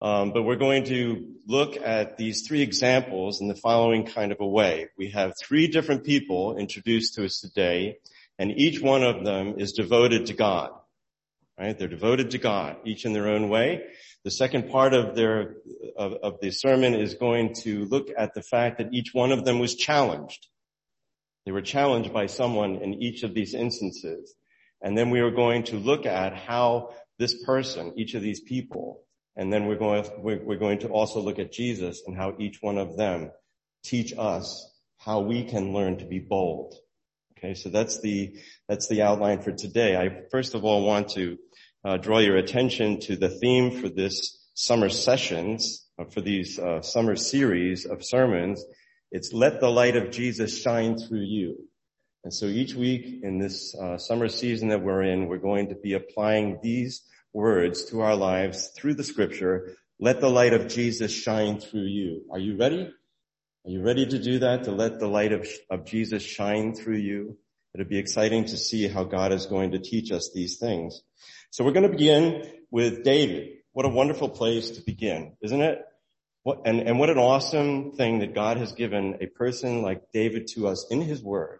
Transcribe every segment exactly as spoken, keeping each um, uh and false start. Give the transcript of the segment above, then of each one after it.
Um, but we're going to look at these three examples in the following kind of a way. We have three different people introduced to us today, and each one of them is devoted to God. Right? They're devoted to God, each in their own way. The second part of their of, of the sermon is going to look at the fact that each one of them was challenged. They were challenged by someone in each of these instances. And then we are going to look at how this person, each of these people, and then we're going, we're going to also look at Jesus and how each one of them teach us how we can learn to be bold. Okay, so that's the, that's the outline for today. I first of all want to uh, draw your attention to the theme for this summer sessions, uh, for these uh, summer series of sermons. It's let the light of Jesus shine through you. And so each week in this uh, summer season that we're in, we're going to be applying these words to our lives through the scripture. Let the light of Jesus shine through you. Are you ready? Are you ready to do that? To let the light of, of Jesus shine through you? It'll be exciting to see how God is going to teach us these things. So we're going to begin with David. What a wonderful place to begin, isn't it? What, and, and what an awesome thing that God has given a person like David to us in his word,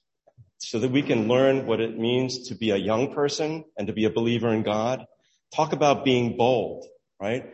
so that we can learn what it means to be a young person and to be a believer in God. Talk about being bold, right?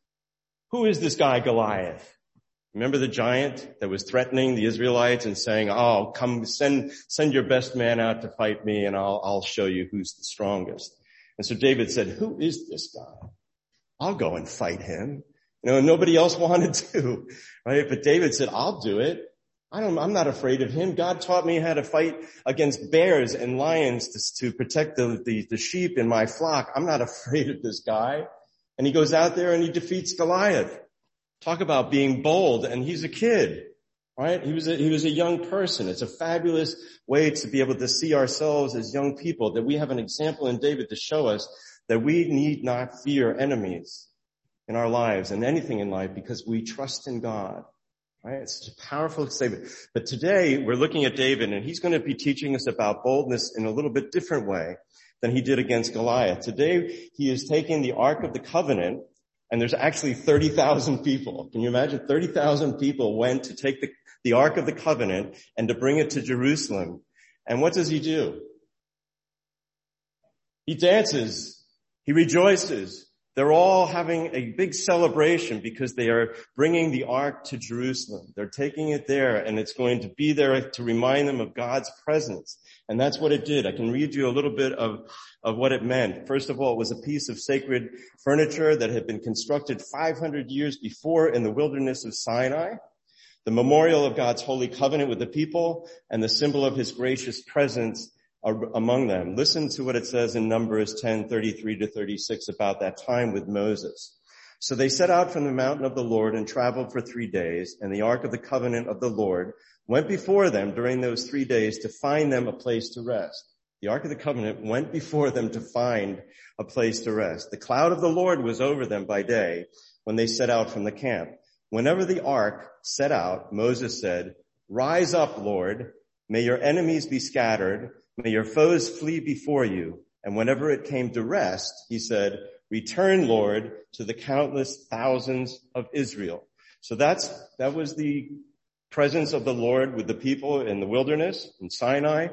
Who is this guy Goliath? Remember the giant that was threatening the Israelites and saying, oh, come send, send your best man out to fight me and I'll, I'll show you who's the strongest. And so David said, who is this guy? I'll go and fight him. You know, nobody else wanted to, right? But David said, I'll do it. I don't, I'm not afraid of him. God taught me how to fight against bears and lions to, to protect the, the, the sheep in my flock. I'm not afraid of this guy. And he goes out there and he defeats Goliath. Talk about being bold. And he's a kid, right? He was a, he was a young person. It's a fabulous way to be able to see ourselves as young people, that we have an example in David to show us that we need not fear enemies in our lives and anything in life because we trust in God. Right? It's such a powerful statement. But today we're looking at David, and he's going to be teaching us about boldness in a little bit different way than he did against Goliath. Today he is taking the Ark of the Covenant, and there's actually thirty thousand people. Can you imagine? thirty thousand people went to take the, the Ark of the Covenant and to bring it to Jerusalem. And what does he do? He dances. He rejoices. They're all having a big celebration because they are bringing the ark to Jerusalem. They're taking it there, and it's going to be there to remind them of God's presence. And that's what it did. I can read you a little bit of, of what it meant. First of all, it was a piece of sacred furniture that had been constructed five hundred years before in the wilderness of Sinai, the memorial of God's holy covenant with the people, and the symbol of his gracious presence among them. Listen to what it says in Numbers ten, thirty-three to thirty-six about that time with Moses. So they set out from the mountain of the Lord and traveled for three days, and the ark of the covenant of the Lord went before them during those three days to find them a place to rest. The ark of the covenant went before them to find a place to rest. The cloud of the Lord was over them by day when they set out from the camp. Whenever the ark set out, Moses said, "Rise up, Lord, may your enemies be scattered. May your foes flee before you." And whenever it came to rest, he said, "Return, Lord, to the countless thousands of Israel." So that's, that was the presence of the Lord with the people in the wilderness in Sinai.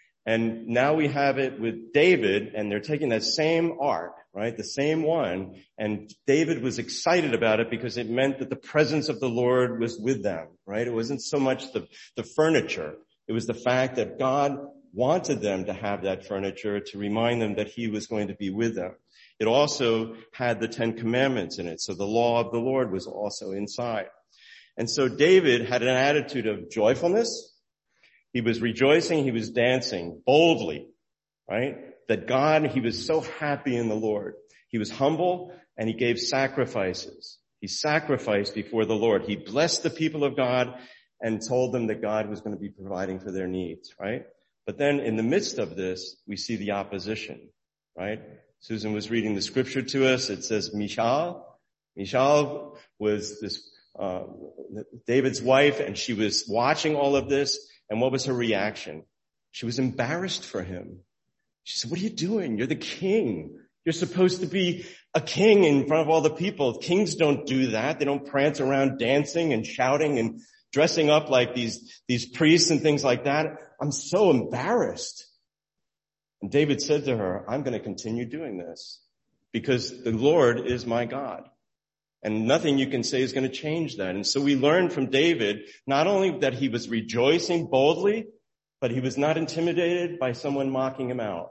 And now we have it with David, and they're taking that same ark, right? The same one. And David was excited about it because it meant that the presence of the Lord was with them, right? It wasn't so much the, the furniture. It was the fact that God wanted them to have that furniture to remind them that he was going to be with them. It also had the Ten Commandments in it, so the law of the Lord was also inside. And so David had an attitude of joyfulness. He was rejoicing, he was dancing boldly, right? That God, he was so happy in the Lord. He was humble and he gave sacrifices. He sacrificed before the Lord. He blessed the people of God and told them that God was going to be providing for their needs, right? But then in the midst of this, we see the opposition, right? Susan was reading the scripture to us. It says Michal. Michal was this, uh, David's wife, and she was watching all of this. And what was her reaction? She was embarrassed for him. She said, "What are you doing? You're the king. You're supposed to be a king in front of all the people. Kings don't do that. They don't prance around dancing and shouting and dressing up like these, these priests and things like that. I'm so embarrassed. And David said to her, I'm going to continue doing this because the Lord is my God. And nothing you can say is going to change that. And so we learn from David not only that he was rejoicing boldly, but he was not intimidated by someone mocking him out.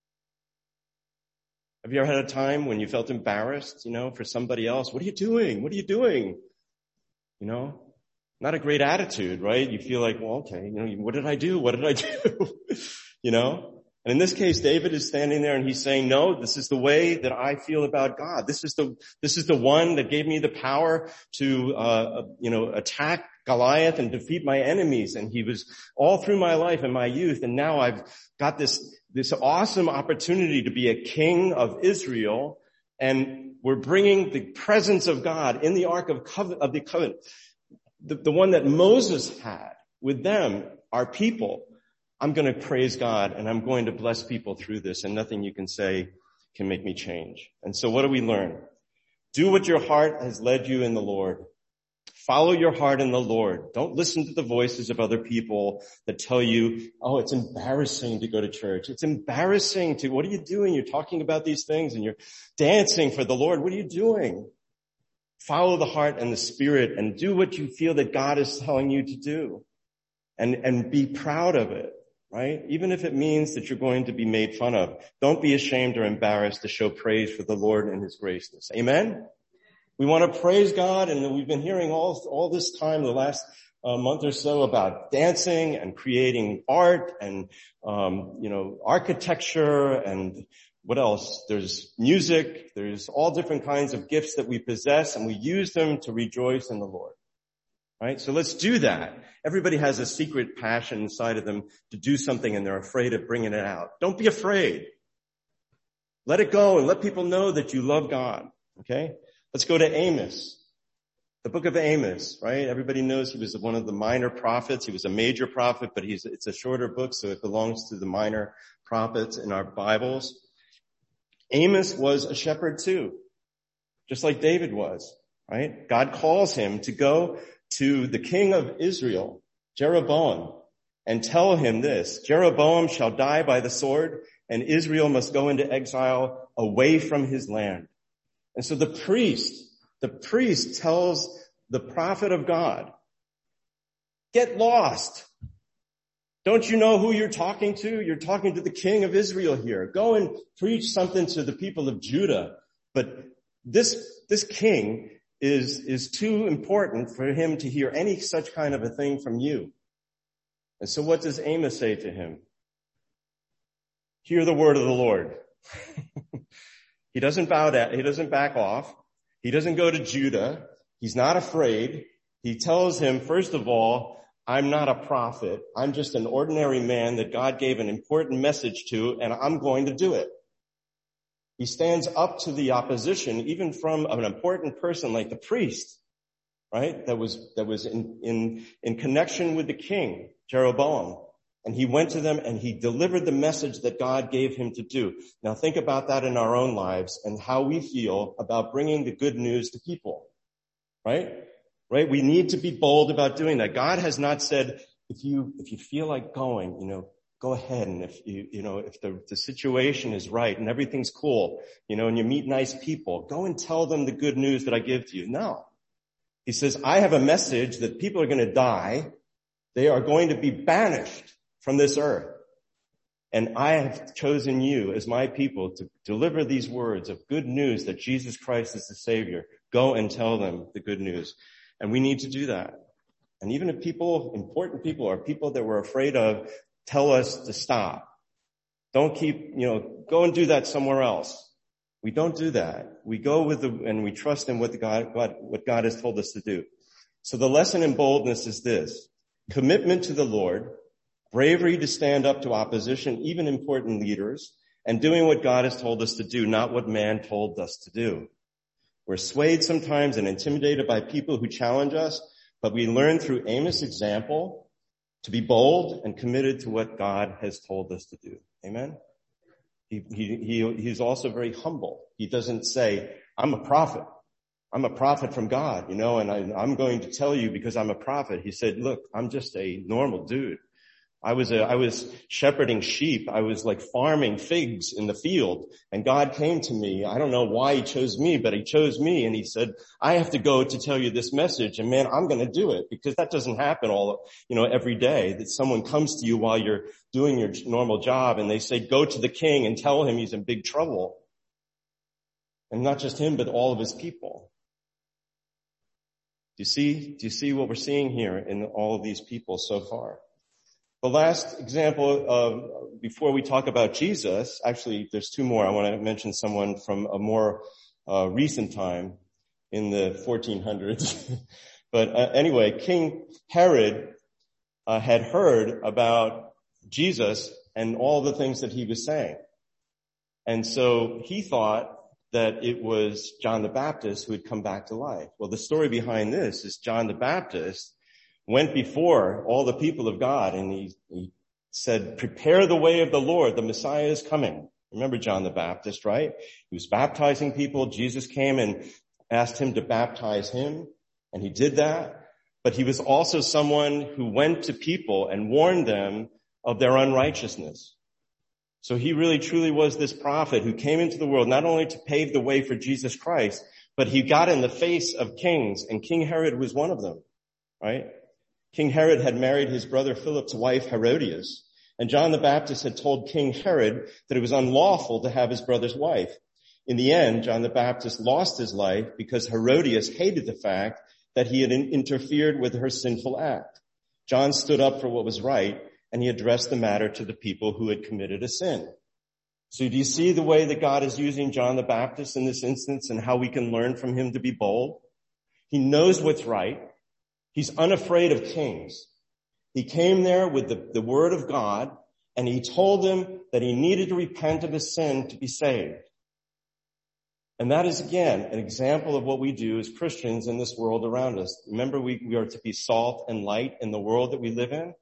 Have you ever had a time when you felt embarrassed, you know, for somebody else? What are you doing? What are you doing? You know, not a great attitude, right? You feel like, well, okay, you know, what did I do? What did I do? You know? And in this case, David is standing there and he's saying, no, this is the way that I feel about God. This is the, this is the one that gave me the power to, uh, you know, attack Goliath and defeat my enemies. And he was all through my life and my youth. And now I've got this, this awesome opportunity to be a king of Israel. And we're bringing the presence of God in the Ark of, Covenant, of the Covenant, the, the one that Moses had with them, our people. I'm going to praise God and I'm going to bless people through this, and nothing you can say can make me change. And so what do we learn? Do what your heart has led you in the Lord. Follow your heart in the Lord. Don't listen to the voices of other people that tell you, oh, it's embarrassing to go to church. It's embarrassing to, what are you doing? You're talking about these things and you're dancing for the Lord. What are you doing? Follow the heart and the Spirit and do what you feel that God is telling you to do. And, and be proud of it. Right? Even if it means that you're going to be made fun of, don't be ashamed or embarrassed to show praise for the Lord and His graciousness. Amen? We want to praise God, and we've been hearing all, all this time, the last uh, month or so, about dancing and creating art and, um, you know, architecture and what else? There's music. There's all different kinds of gifts that we possess, and we use them to rejoice in the Lord. Right? So let's do that. Everybody has a secret passion inside of them to do something and they're afraid of bringing it out. Don't be afraid. Let it go and let people know that you love God. Okay? Let's go to Amos. The book of Amos, right? Everybody knows he was one of the minor prophets. He was a major prophet, but he's, it's a shorter book, so it belongs to the minor prophets in our Bibles. Amos was a shepherd too, just like David was, right? God calls him to go to the king of Israel, Jeroboam, and tell him this: Jeroboam shall die by the sword, and Israel must go into exile away from his land. And so the priest, the priest tells the prophet of God, get lost. Don't you know who you're talking to? You're talking to the king of Israel here. Go and preach something to the people of Judah. But this, this king is, is too important for him to hear any such kind of a thing from you. And so what does Amos say to him? Hear the word of the Lord. He doesn't bow down. He doesn't back off. He doesn't go to Judah. He's not afraid. He tells him, first of all, I'm not a prophet. I'm just an ordinary man that God gave an important message to, and I'm going to do it. He stands up to the opposition, even from an important person like the priest, right? That was, that was in, in, in connection with the king, Jeroboam. And he went to them and he delivered the message that God gave him to do. Now think about that in our own lives and how we feel about bringing the good news to people, right? Right? We need to be bold about doing that. God has not said, if you, if you feel like going, you know, go ahead. And if you, you know, if the, the situation is right and everything's cool, you know, and you meet nice people, go and tell them the good news that I give to you. No. He says, I have a message that people are going to die. They are going to be banished from this earth. And I have chosen you as my people to deliver these words of good news that Jesus Christ is the Savior. Go and tell them the good news. And we need to do that. And even if people, important people, or people that we're afraid of, tell us to stop. Don't keep, you know, go and do that somewhere else. We don't do that. We go with the, and we trust in what the God, what, what God has told us to do. So the lesson in boldness is this: commitment to the Lord, bravery to stand up to opposition, even important leaders, and doing what God has told us to do, not what man told us to do. We're swayed sometimes and intimidated by people who challenge us, but we learn through Amos' example to be bold and committed to what God has told us to do. Amen? He, he, he, he's also very humble. He doesn't say, I'm a prophet. I'm a prophet from God, you know, and I, I'm going to tell you because I'm a prophet. He said, look, I'm just a normal dude. I was a, I was shepherding sheep. I was like farming figs in the field, and God came to me. I don't know why he chose me, but he chose me, and he said, I have to go to tell you this message, and man, I'm going to do it, because that doesn't happen all, you know, every day, that someone comes to you while you're doing your normal job and they say, go to the king and tell him he's in big trouble. And not just him, but all of his people. Do you see, do you see what we're seeing here in all of these people so far? The last example of, before we talk about Jesus, actually there's two more. I want to mention someone from a more uh, recent time in the fourteen hundreds. But uh, anyway, King Herod uh, had heard about Jesus and all the things that he was saying. And so he thought that it was John the Baptist who had come back to life. Well, the story behind this is John the Baptist went before all the people of God, and he, he said, prepare the way of the Lord. The Messiah is coming. Remember John the Baptist, right? He was baptizing people. Jesus came and asked him to baptize him, and he did that. But he was also someone who went to people and warned them of their unrighteousness. So he really truly was this prophet who came into the world not only to pave the way for Jesus Christ, but he got in the face of kings, and King Herod was one of them, right? King Herod had married his brother Philip's wife, Herodias, and John the Baptist had told King Herod that it was unlawful to have his brother's wife. In the end, John the Baptist lost his life because Herodias hated the fact that he had interfered with her sinful act. John stood up for what was right, and he addressed the matter to the people who had committed a sin. So do you see the way that God is using John the Baptist in this instance, and how we can learn from him to be bold? He knows what's right. He's unafraid of kings. He came there with the, the word of God, and he told them that he needed to repent of his sin to be saved. And that is, again, an example of what we do as Christians in this world around us. Remember, we, we are to be salt and light in the world that we live in.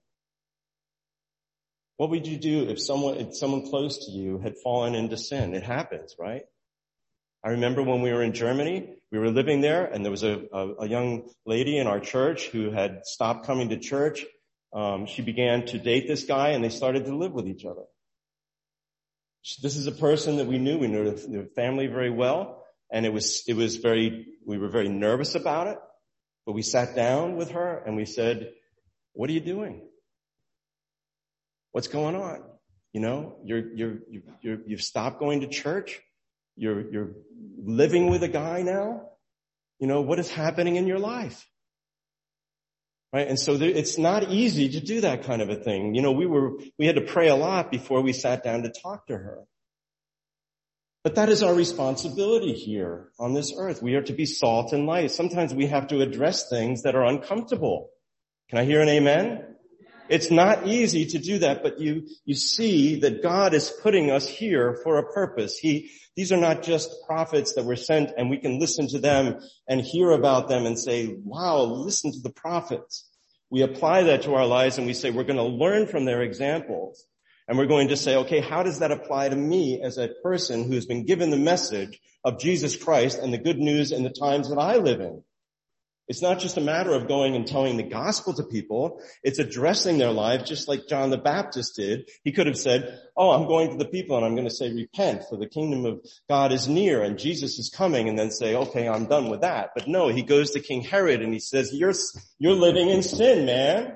What would you do if someone, if someone close to you had fallen into sin? It happens, right? I remember when we were in Germany, we were living there, and there was a, a, a young lady in our church who had stopped coming to church. Um, she began to date this guy, and they started to live with each other. This is a person that we knew. We knew the family very well, and it was, it was very, we were very nervous about it, but we sat down with her and we said, what are you doing? What's going on? You know, you're, you're, you're, you've stopped going to church. You're, you're living with a guy now. You know, what is happening in your life? Right? And so there, it's not easy to do that kind of a thing. You know, we were, we had to pray a lot before we sat down to talk to her. But that is our responsibility here on this earth. We are to be salt and light. Sometimes we have to address things that are uncomfortable. Can I hear an amen? It's not easy to do that, but you, you see that God is putting us here for a purpose. He, these are not just prophets that were sent and we can listen to them and hear about them and say, wow, listen to the prophets. We apply that to our lives and we say, we're going to learn from their examples. And we're going to say, okay, how does that apply to me as a person who's been given the message of Jesus Christ and the good news in the times that I live in? It's not just a matter of going and telling the gospel to people. It's addressing their lives just like John the Baptist did. He could have said, oh, I'm going to the people and I'm going to say, repent, for the kingdom of God is near and Jesus is coming, and then say, okay, I'm done with that. But no, he goes to King Herod and he says, you're, you're living in sin, man.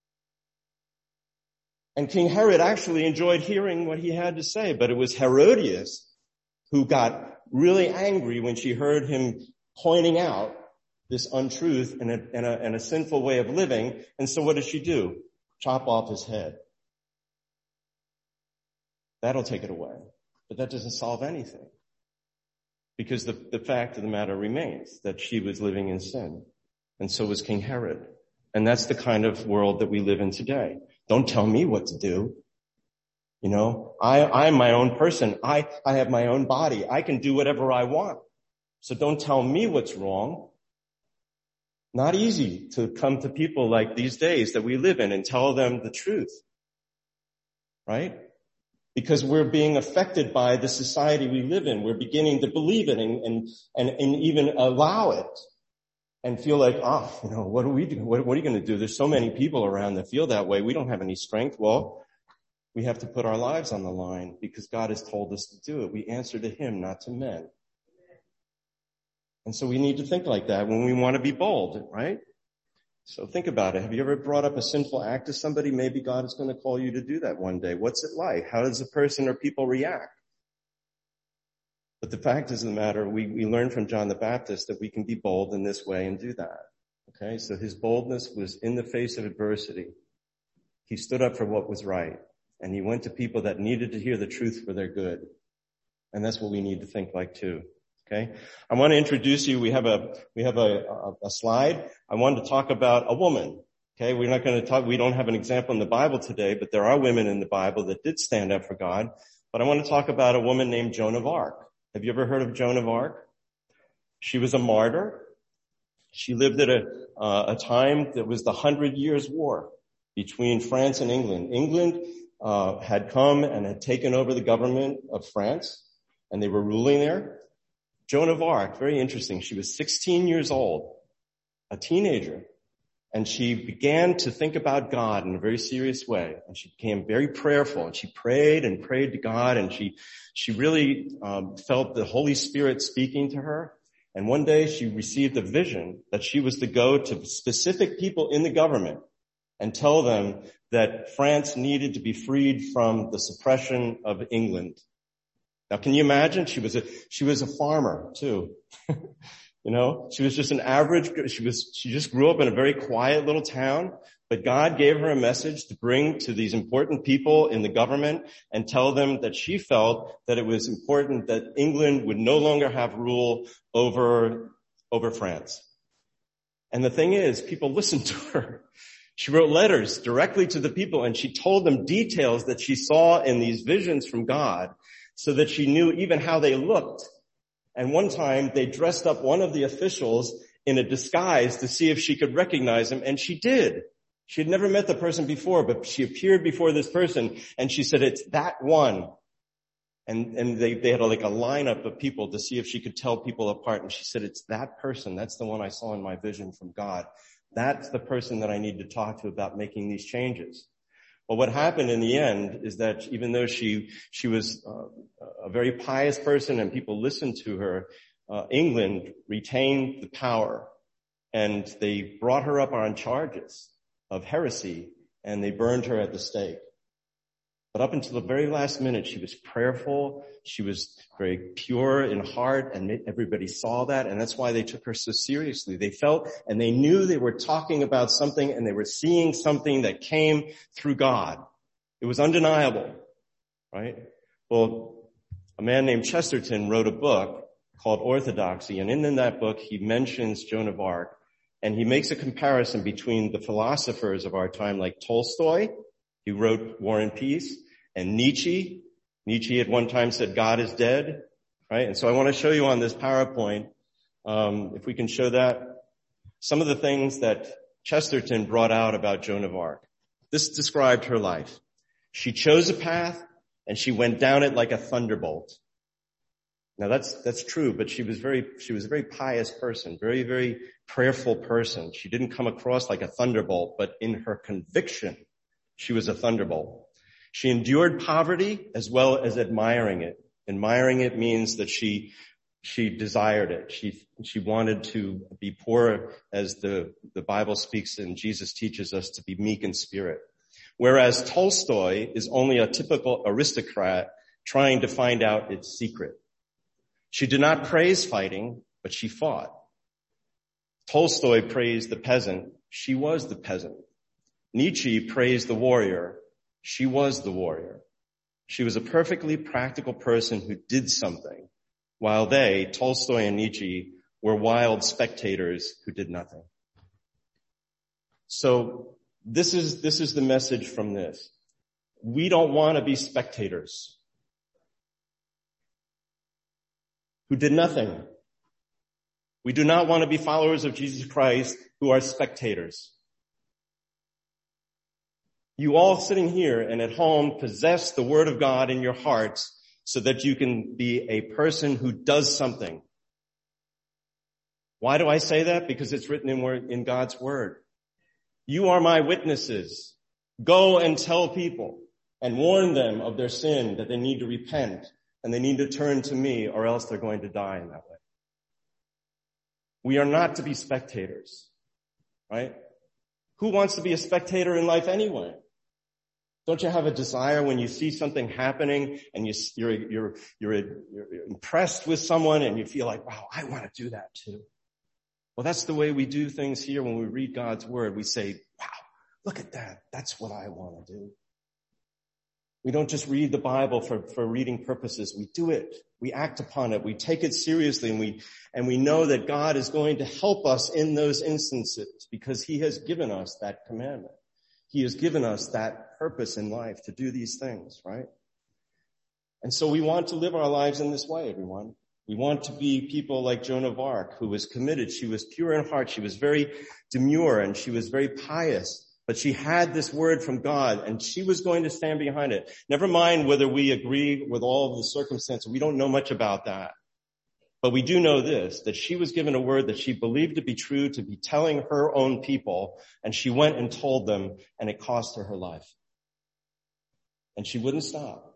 And King Herod actually enjoyed hearing what he had to say, but it was Herodias who got really angry when she heard him pointing out this untruth and a, and, a, and a sinful way of living. And so what does she do? Chop off his head. That'll take it away. But that doesn't solve anything. Because the, the fact of the matter remains that she was living in sin. And so was King Herod. And that's the kind of world that we live in today. Don't tell me what to do. You know, I, I'm my own person. I, I have my own body. I can do whatever I want. So don't tell me what's wrong. Not easy to come to people like these days that we live in and tell them the truth. Right? because we're being affected by the society we live in. We're beginning to believe it and, and, and, and even allow it and feel like, oh, you know, what do we do? What, what are you going to do? There's so many people around that feel that way. We don't have any strength. Well, we have to put our lives on the line because God has told us to do it. We answer to him, not to men. And so we need to think like that when we want to be bold, right? So think about it. Have you ever brought up a sinful act to somebody? Maybe God is going to call you to do that one day. What's it like? How does a person or people react? But the fact is of the matter, we, we learn from John the Baptist that we can be bold in this way and do that. Okay, so his boldness was in the face of adversity. He stood up for what was right, and he went to people that needed to hear the truth for their good. And that's what we need to think like too. Okay, I want to introduce you. We have a we have a, a, a slide. I wanted to talk about a woman. Okay, we're not going to talk. We don't have an example in the Bible today, but there are women in the Bible that did stand up for God. But I want to talk about a woman named Joan of Arc. Have you ever heard of Joan of Arc? She was a martyr. She lived at a, uh, a time that was the Hundred Years' War between France and England. England uh, had come and had taken over the government of France, and they were ruling there. Joan of Arc, very interesting. She was sixteen years old, a teenager, and she began to think about God in a very serious way. And she became very prayerful, and she prayed and prayed to God, and she she really um, felt the Holy Spirit speaking to her. And one day she received a vision that she was to go to specific people in the government and tell them that France needed to be freed from the suppression of England. Now, can you imagine? She was a she was a farmer too. You know, she was just an average, she was, she just grew up in a very quiet little town, but God gave her a message to bring to these important people in the government and tell them that she felt that it was important that England would no longer have rule over, over France. And the thing is, people listened to her. She wrote letters directly to the people, and she told them details that she saw in these visions from God so that she knew even how they looked. And one time they dressed up one of the officials in a disguise to see if she could recognize him, and she did. She had never met the person before, but she appeared before this person, and she said, it's that one. And, and they, they had a, like a lineup of people to see if she could tell people apart, and she said, it's that person. That's the one I saw in my vision from God. That's the person that I need to talk to about making these changes. Well, what happened in the end is that even though she she was uh, a very pious person and people listened to her, uh, England retained the power, and they brought her up on charges of heresy, and they burned her at the stake. But up until the very last minute, she was prayerful. She was very pure in heart, and everybody saw that, and that's why they took her so seriously. They felt and they knew they were talking about something, and they were seeing something that came through God. It was undeniable, right? Well, a man named Chesterton wrote a book called Orthodoxy, and in that book, he mentions Joan of Arc, and he makes a comparison between the philosophers of our time, like Tolstoy, he wrote War and Peace, and Nietzsche. Nietzsche at one time said, God is dead, right? And so I want to show you on this PowerPoint, um, if we can show that, some of the things that Chesterton brought out about Joan of Arc. This described her life. She chose a path, and she went down it like a thunderbolt. Now that's, that's true, but she was very, she was a very pious person, very, very prayerful person. She didn't come across like a thunderbolt, but in her conviction, she was a thunderbolt. She endured poverty as well as admiring it. Admiring it means that she, she desired it. She, she wanted to be poor, as the, the Bible speaks and Jesus teaches us to be meek in spirit. Whereas Tolstoy is only a typical aristocrat trying to find out its secret. She did not praise fighting, but she fought. Tolstoy praised the peasant. She was the peasant. Nietzsche praised the warrior. She was the warrior. She was a perfectly practical person who did something, while they, Tolstoy and Nietzsche, were wild spectators who did nothing. So this is, this is the message from this. We don't want to be spectators who did nothing. We do not want to be followers of Jesus Christ who are spectators. You all sitting here and at home possess the Word of God in your hearts so that you can be a person who does something. Why do I say that? Because it's written in, word, in God's Word. You are my witnesses. Go and tell people and warn them of their sin, that they need to repent and they need to turn to me, or else they're going to die in that way. We are not to be spectators, right? Who wants to be a spectator in life anyway? Don't you have a desire when you see something happening and you, you're, you're, you're, you're impressed with someone and you feel like, wow, I want to do that too. Well, that's the way we do things here when we read God's Word. We say, wow, look at that. That's what I want to do. We don't just read the Bible for, for reading purposes. We do it. We act upon it. We take it seriously, and we, and we know that God is going to help us in those instances because He has given us that commandment. He has given us that purpose in life to do these things, right? And so we want to live our lives in this way, everyone. We want to be people like Joan of Arc, who was committed. She was pure in heart. She was very demure and she was very pious. But she had this word from God and she was going to stand behind it. Never mind whether we agree with all of the circumstances. We don't know much about that. But we do know this, that she was given a word that she believed to be true, to be telling her own people, and she went and told them, and it cost her her life. And she wouldn't stop.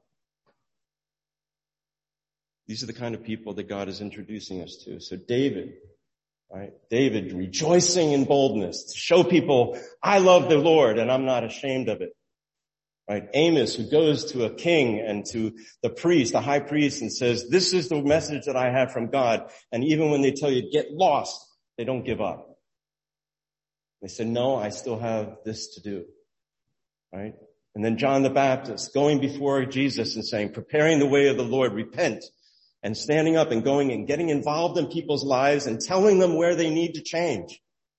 These are the kind of people that God is introducing us to. So David, right? David rejoicing in boldness to show people, I love the Lord and I'm not ashamed of it. Right? Amos, who goes to a king and to the priest, the high priest, and says, this is the message that I have from God. And even when they tell you, get lost, they don't give up. They say, no, I still have this to do. Right? And then John the Baptist going before Jesus and saying, preparing the way of the Lord, repent. And standing up and going and getting involved in people's lives and telling them where they need to change.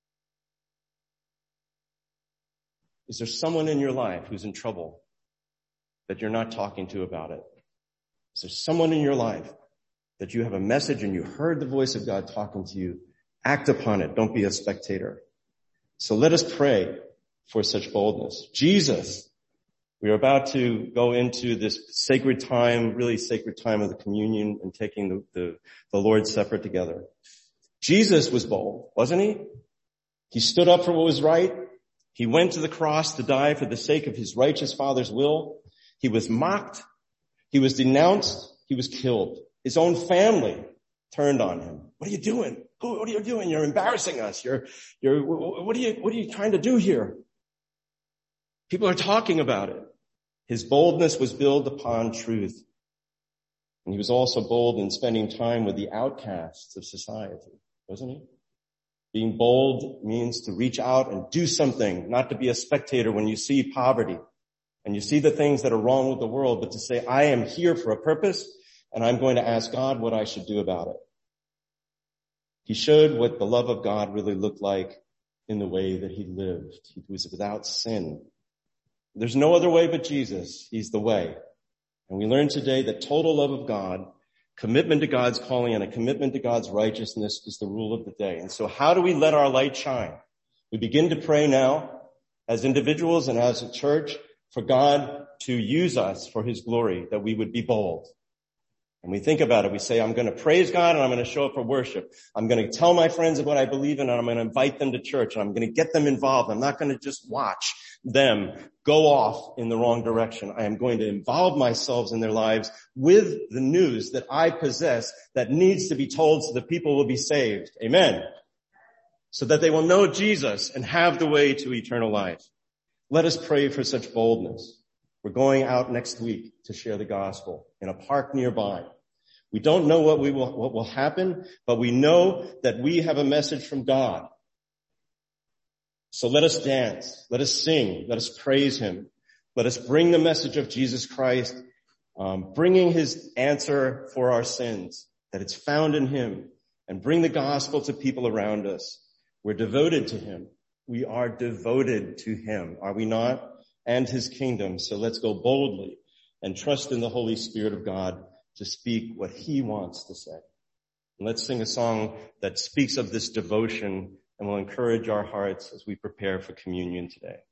Is there someone in your life who's in trouble that you're not talking to about it? Is there someone in your life that you have a message and you heard the voice of God talking to you? Act upon it. Don't be a spectator. So let us pray for such boldness. Jesus, we are about to go into this sacred time, really sacred time of the communion and taking the, the, the Lord's Supper together. Jesus was bold, wasn't he? He stood up for what was right. He went to the cross to die for the sake of his righteous Father's will. He was mocked. He was denounced. He was killed. His own family turned on him. What are you doing? What are you doing? You're embarrassing us. You're, you're, what are you, what are you trying to do here? People are talking about it. His boldness was built upon truth. And he was also bold in spending time with the outcasts of society, wasn't he? Being bold means to reach out and do something, not to be a spectator when you see poverty and you see the things that are wrong with the world, but to say, I am here for a purpose and I'm going to ask God what I should do about it. He showed what the love of God really looked like in the way that he lived. He was without sin. There's no other way but Jesus. He's the way. And we learned today that total love of God, commitment to God's calling, and a commitment to God's righteousness is the rule of the day. And so how do we let our light shine? We begin to pray now as individuals and as a church for God to use us for his glory, that we would be bold. And we think about it. We say, I'm going to praise God and I'm going to show up for worship. I'm going to tell my friends what I believe in and I'm going to invite them to church and I'm going to get them involved. I'm not going to just watch them go off in the wrong direction. I am going to involve myself in their lives with the news that I possess that needs to be told so that people will be saved. Amen. So that they will know Jesus and have the way to eternal life. Let us pray for such boldness. We're going out next week to share the gospel in a park nearby. We don't know what we will, what will happen, but we know that we have a message from God. So let us dance, let us sing, let us praise him. Let us bring the message of Jesus Christ, um, bringing his answer for our sins, that it's found in him, and bring the gospel to people around us. We're devoted to him. We are devoted to him, are we not? And his kingdom. So let's go boldly and trust in the Holy Spirit of God to speak what he wants to say. And let's sing a song that speaks of this devotion and will encourage our hearts as we prepare for communion today.